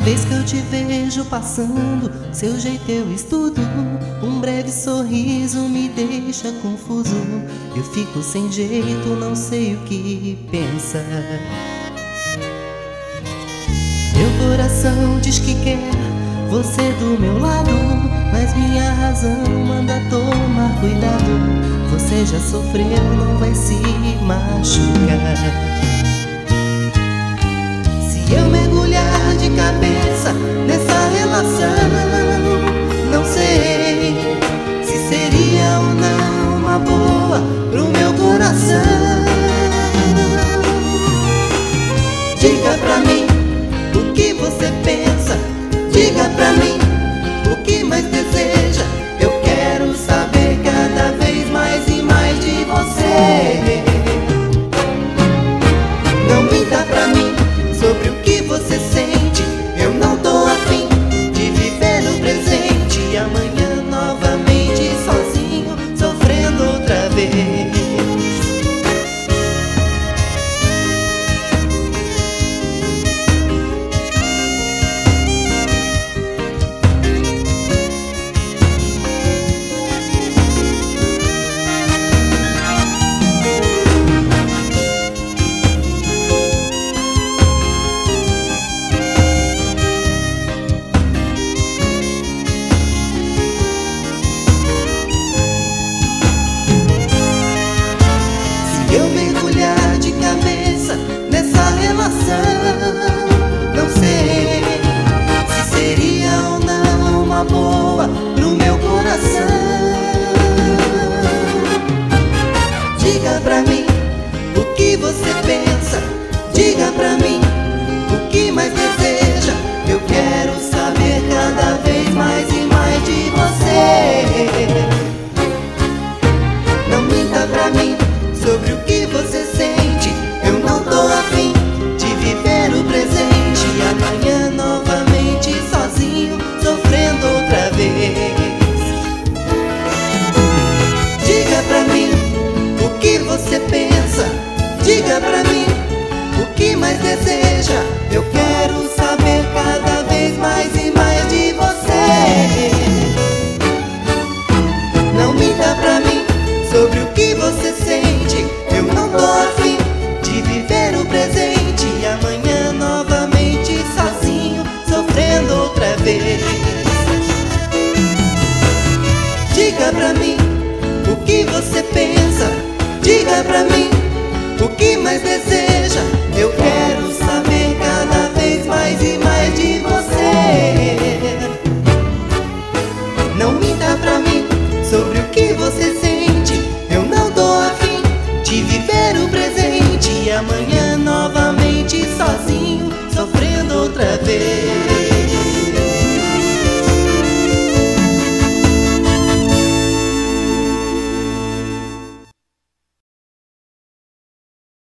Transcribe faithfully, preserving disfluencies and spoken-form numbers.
vez que eu te vejo passando, seu jeito eu estudo. Um breve sorriso me deixa confuso. Eu fico sem jeito, não sei o que pensa. Meu coração diz que quer você do meu lado, mas minha razão manda tomar cuidado. Você já sofreu, não vai se machucar. Se eu mergulhar de cabeça nessa relação, não sei se seria ou não uma boa pro meu coração. Diga pra mim o que você pensa, diga pra mim o que mais deseja. Eu quero saber cada vez mais e mais de você. Não minta pra mim sobre o que você sente. Eu não tô afim de viver no presente e amanhã novamente sozinho, sofrendo outra vez. Eu mergulhar de cabeça nessa relação, não sei se seria ou não uma boa pro meu coração. Diga pra mim o que você pensa, diga pra mim o que mais deseja. Eu quero saber cada vez mais e mais de você. Não minta pra mim sobre o que você sente. Eu não tô afim de viver o presente e amanhã novamente sozinho, sofrendo outra vez. Diga pra mim o que você pensa, diga pra mim o que mais deseja. Eu quero saber cada vez mais e mais de você. Não minta pra mim sobre o que você sente. Eu não tô afim de viver o presente e amanhã novamente sozinho, sofrendo outra vez. Diga pra mim o que você pensa, diga pra mim o que mais deseja. Eu quero saber cada vez mais e mais de você. Não minta pra mim sobre o que você sente. Eu não tô afim de viver o presente e amanhã novamente sozinho, sofrendo outra vez.